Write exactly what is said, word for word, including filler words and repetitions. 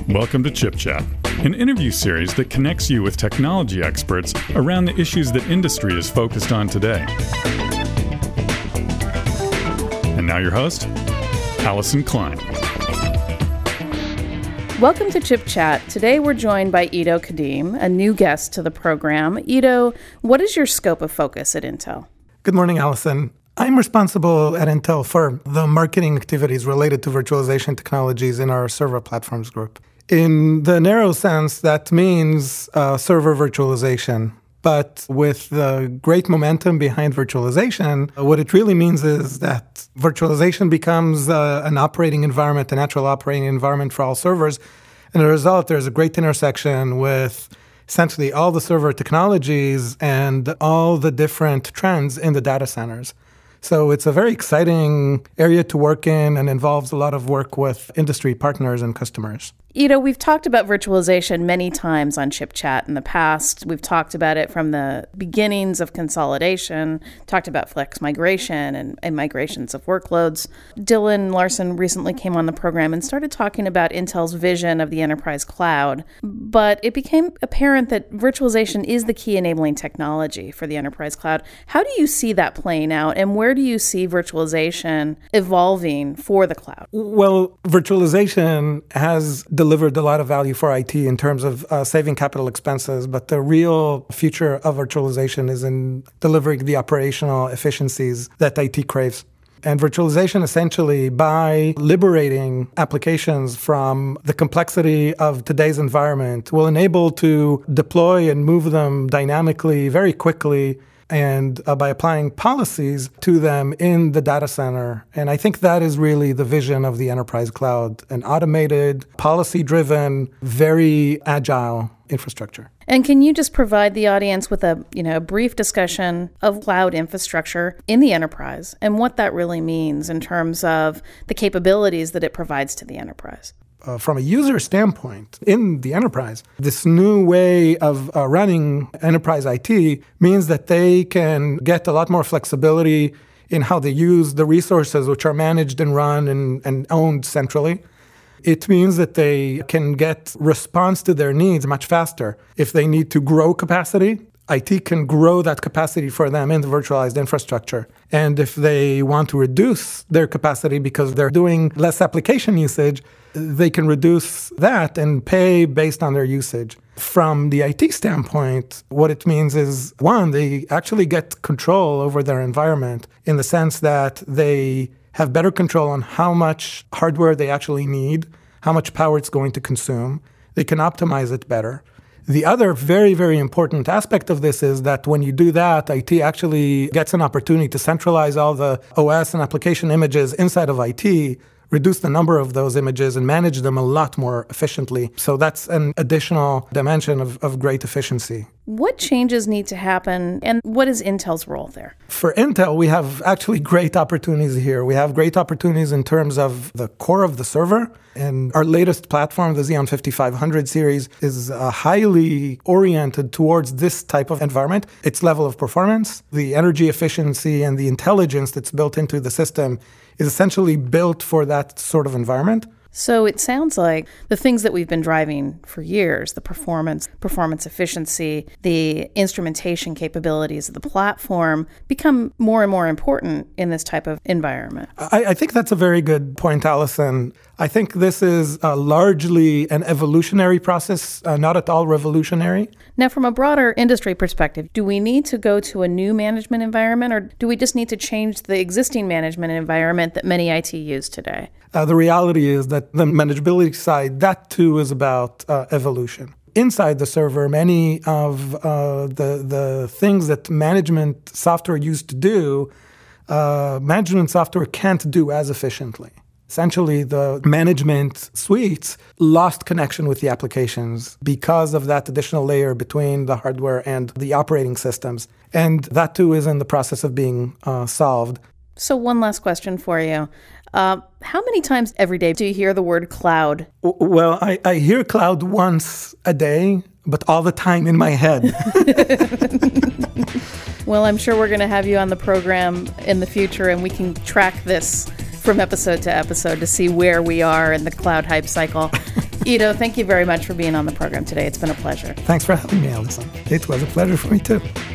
Welcome to Chip Chat, an interview series that connects you with technology experts around the issues that industry is focused on today. And now your host, Allison Klein. Welcome to Chip Chat. Today we're joined by Ido Kadim, a new guest to the program. Ido, what is your scope of focus at Intel? Good morning, Allison. I'm responsible at Intel for the marketing activities related to virtualization technologies in our server platforms group. In the narrow sense, that means uh, server virtualization. But with the great momentum behind virtualization, what it really means is that virtualization becomes uh, an operating environment, a natural operating environment for all servers. And as a result, there's a great intersection with essentially all the server technologies and all the different trends in the data centers. So it's a very exciting area to work in and involves a lot of work with industry partners and customers. Ido, we've talked about virtualization many times on Chip Chat in the past. We've talked about it from the beginnings of consolidation, talked about flex migration and, and migrations of workloads. Dylan Larson recently came on the program and started talking about Intel's vision of the enterprise cloud. But it became apparent that virtualization is the key enabling technology for the enterprise cloud. How do you see that playing out, and where do you see virtualization evolving for the cloud? Well, virtualization has delivered a lot of value for I T in terms of uh, saving capital expenses, but the real future of virtualization is in delivering the operational efficiencies that I T craves. And virtualization essentially, by liberating applications from the complexity of today's environment, will enable to deploy and move them dynamically very quickly and uh, by applying policies to them in the data center. And I think that is really the vision of the enterprise cloud, an automated, policy-driven, very agile infrastructure. And can you just provide the audience with a, you know, a brief discussion of cloud infrastructure in the enterprise and what that really means in terms of the capabilities that it provides to the enterprise? Uh, from a user standpoint, in the enterprise, this new way of uh, running enterprise I T means that they can get a lot more flexibility in how they use the resources which are managed and run and, and owned centrally. It means that they can get response to their needs much faster. If they need to grow capacity, I T can grow that capacity for them in the virtualized infrastructure. And if they want to reduce their capacity because they're doing less application usage, they can reduce that and pay based on their usage. From the I T standpoint, what it means is, one, they actually get control over their environment in the sense that they have better control on how much hardware they actually need, how much power it's going to consume. They can optimize it better. The other very, very important aspect of this is that when you do that, I T actually gets an opportunity to centralize all the O S and application images inside of I T, reduce the number of those images, and manage them a lot more efficiently. So that's an additional dimension of, of great efficiency. What changes need to happen, and what is Intel's role there? For Intel, we have actually great opportunities here. We have great opportunities in terms of the core of the server. And our latest platform, the Xeon fifty-five hundred series, is uh, highly oriented towards this type of environment. Its level of performance, the energy efficiency, and the intelligence that's built into the system is essentially built for that sort of environment. So it sounds like the things that we've been driving for years, the performance, performance efficiency, the instrumentation capabilities of the platform, become more and more important in this type of environment. I, I think that's a very good point, Allison. I think this is uh, largely an evolutionary process, uh, not at all revolutionary. Now, from a broader industry perspective, do we need to go to a new management environment, or do we just need to change the existing management environment that many I T use today? Uh, the reality is that the manageability side, that too is about uh, evolution. Inside the server, many of uh, the, the things that management software used to do, uh, management software can't do as efficiently. Essentially, the management suites lost connection with the applications because of that additional layer between the hardware and the operating systems. And that too is in the process of being uh, solved. So one last question for you. Uh, how many times every day do you hear the word cloud? Well, I, I hear cloud once a day, but all the time in my head. Well, I'm sure we're going to have you on the program in the future, and we can track this from episode to episode to see where we are in the cloud hype cycle. Ido, thank you very much for being on the program today. It's been a pleasure. Thanks for having me, Allison. It was a pleasure for me too.